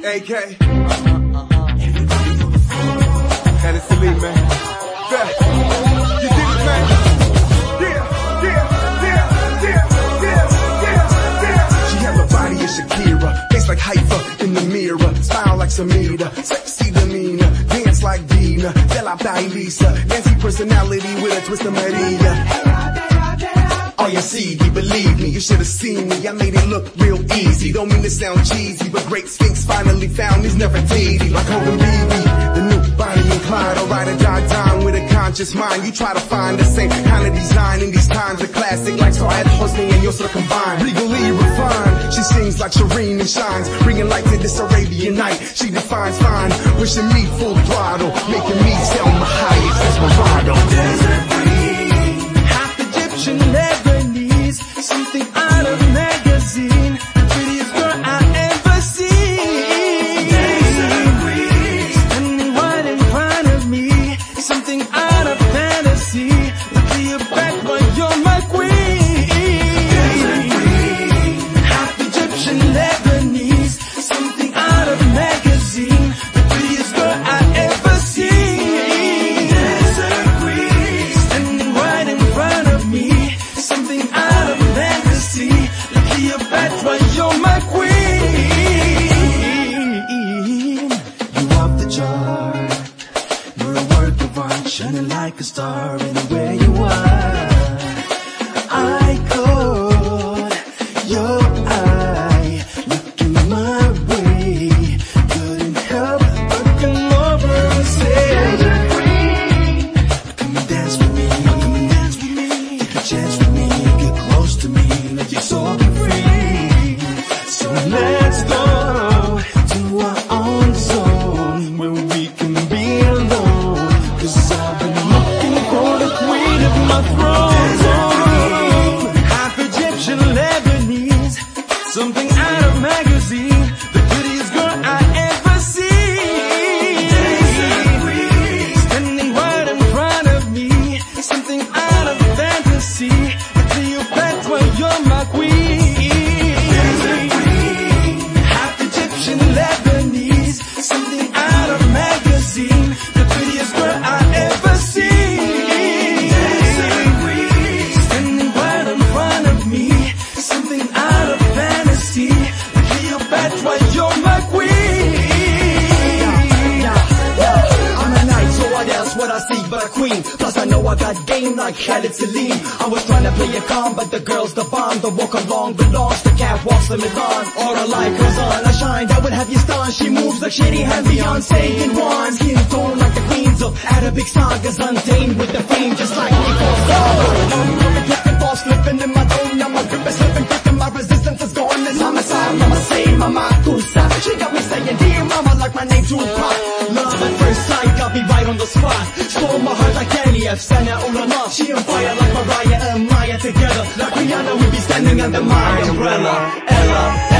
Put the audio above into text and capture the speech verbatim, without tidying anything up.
A K. Uh-huh, uh-huh. Had it to leave, man. Yeah. You did it, man. Yeah, yeah, yeah, yeah, yeah, yeah, yeah. She has a body of Shakira, face like Haifa in the mirror, smile like Samira, sexy demeanor, dance like Dina, de la Bailisa, Nancy personality with a twist of Maria. Oh, you see, you believe me, you should've seen me, I made it look real easy. Don't mean to sound cheesy, but great Sphinx finally found he's never dated. Like Hogan B B, the new Bonnie and Clyde, or ride or die dying with a conscious mind. You try to find the same kind of design in these times, a classic like Saad Hosni and Yusra combined. Legally refined, she sings like Shireen and shines, bringing light to this Arabian night. She defines fine, wishing me full throttle, making me sell my highest Desperado. Desert queen, half Egyptian, Lebanese, something out of magazine, the prettiest girl I ever seen. Desert queen, standing right in front of me, something out of fantasy. Look to your back, but you're my queen. Desert queen, half Egyptian, Lebanese, something out of magazine, the prettiest girl I ever seen. Desert queen, standing right in front of me, something out of fantasy. Look to your back, but you're my queen. You off the chart, you're a work of art, shining like a star anywhere you are. I caught your eye, looking my way, couldn't help but come over and say, come and dance with me, come and dance with me, take a chance with me, get close to me, let your soul be free. So let's go to our own zone where we can be alone, 'cause I've been looking for the queen of my throne. Half Egyptian, Lebanese, something out of magazine, the prettiest girl I ever seen. Standing right in front of me, something out of fantasy. To your back, where you're my queen. Half Egyptian, Lebanese, something out of magazine, the prettiest girl I ever seen. Standing right in front of me, something out of fantasy. To your back, where you're my queen. I'm a knight, so what else would I see but a queen? Plus I know I got game like Khalid Salim. I was trying to play it calm, but the girl's the bomb. The walk along belongs to catwalks to Milan. Or a light goes on, I shine, that would have you stunned. She moves like Shady Hand, Beyonce in one. Skin tone like the queens of Arabic sagas, untamed with the fame just like Nicole's song. I'm coming, flipping, fall, slipping in my dome. Now my grip is slipping, kicking, my resistance is gone. This homicide, mama say, mama Tusa. She got me saying, dear mama, like my name Tupac. Love at first sight, got me right on the spot. Stole my heart like Kelly F, Sana Ulama. She on fire like Mariah and Maya together. Like Rihanna, we be standing under my umbrella. Ella,